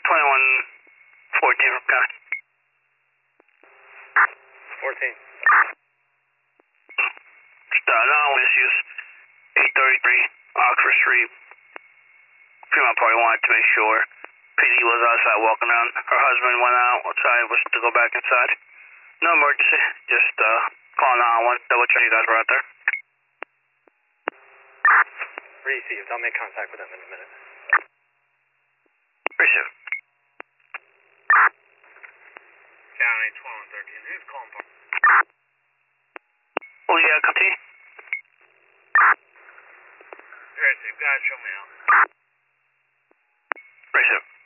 2114 from County. 14. Non-witness use 833 Oxford Street. Female party wanted to make sure PD was outside walking around. Her husband went outside, was to go back inside. No emergency, just calling 911, double check you guys were out there. Received. I'll make contact with them in a minute. Received. County 2113. Who's calling for? Oh yeah, County. Received. Guys, show me out. Received.